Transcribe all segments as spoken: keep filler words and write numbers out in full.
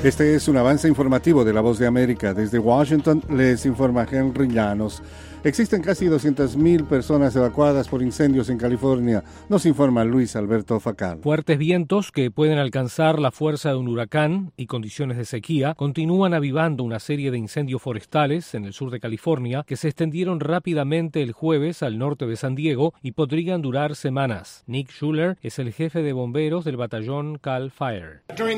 Este es un avance informativo de La Voz de América. Desde Washington les informa Henry Llanos. Existen casi doscientas mil personas evacuadas por incendios en California, nos informa Luis Alberto Facal. Fuertes vientos que pueden alcanzar la fuerza de un huracán y condiciones de sequía continúan avivando una serie de incendios forestales en el sur de California que se extendieron rápidamente el jueves al norte de San Diego y podrían durar semanas. Nick Schuller es el jefe de bomberos del batallón Cal Fire.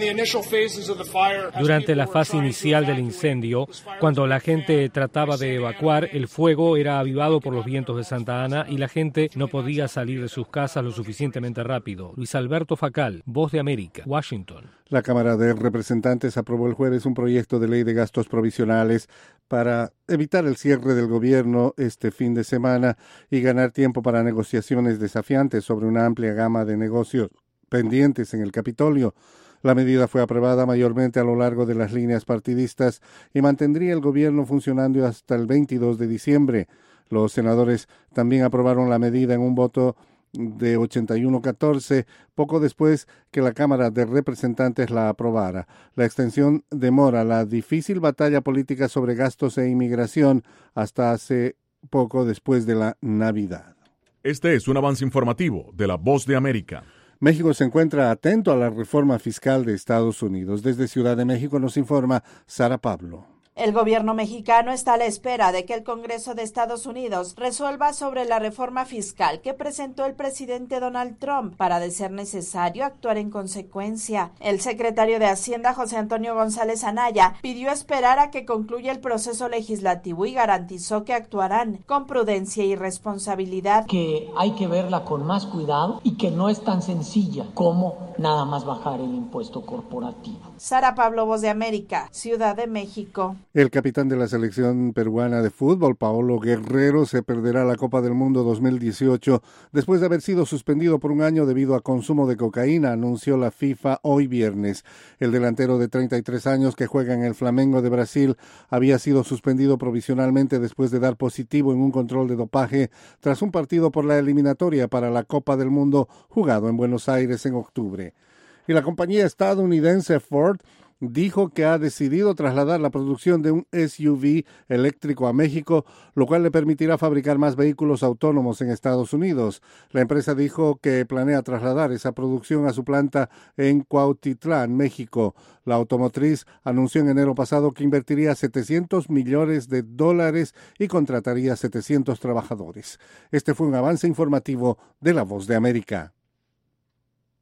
Durante la fase inicial del incendio, cuando la gente trataba de evacuar, el fuego era avivado por los vientos de Santa Ana y la gente no podía salir de sus casas lo suficientemente rápido. Luis Alberto Facal, Voz de América, Washington. La Cámara de Representantes aprobó el jueves un proyecto de ley de gastos provisionales para evitar el cierre del gobierno este fin de semana y ganar tiempo para negociaciones desafiantes sobre una amplia gama de negocios pendientes en el Capitolio. La medida fue aprobada mayormente a lo largo de las líneas partidistas y mantendría el gobierno funcionando hasta el veintidós de diciembre. Los senadores también aprobaron la medida en un voto de ochenta y uno a catorce, poco después que la Cámara de Representantes la aprobara. La extensión demora la difícil batalla política sobre gastos e inmigración hasta hace poco después de la Navidad. Este es un avance informativo de La Voz de América. México se encuentra atento a la reforma fiscal de Estados Unidos. Desde Ciudad de México nos informa Sara Pablo. El gobierno mexicano está a la espera de que el Congreso de Estados Unidos resuelva sobre la reforma fiscal que presentó el presidente Donald Trump para, de ser necesario, actuar en consecuencia. El secretario de Hacienda, José Antonio González Anaya, pidió esperar a que concluya el proceso legislativo y garantizó que actuarán con prudencia y responsabilidad. Que hay que verla con más cuidado y que no es tan sencilla como nada más bajar el impuesto corporativo. Sara Pablo, Voz de América, Ciudad de México. El capitán de la selección peruana de fútbol, Paolo Guerrero, se perderá la Copa del Mundo dos mil dieciocho después de haber sido suspendido por un año debido a consumo de cocaína, anunció la FIFA hoy viernes. El delantero de treinta y tres años que juega en el Flamengo de Brasil había sido suspendido provisionalmente después de dar positivo en un control de dopaje tras un partido por la eliminatoria para la Copa del Mundo jugado en Buenos Aires en octubre. Y la compañía estadounidense Ford dijo que ha decidido trasladar la producción de un S U V eléctrico a México, lo cual le permitirá fabricar más vehículos autónomos en Estados Unidos. La empresa dijo que planea trasladar esa producción a su planta en Cuautitlán, México. La automotriz anunció en enero pasado que invertiría setecientos millones de dólares y contrataría setecientos trabajadores. Este fue un avance informativo de La Voz de América.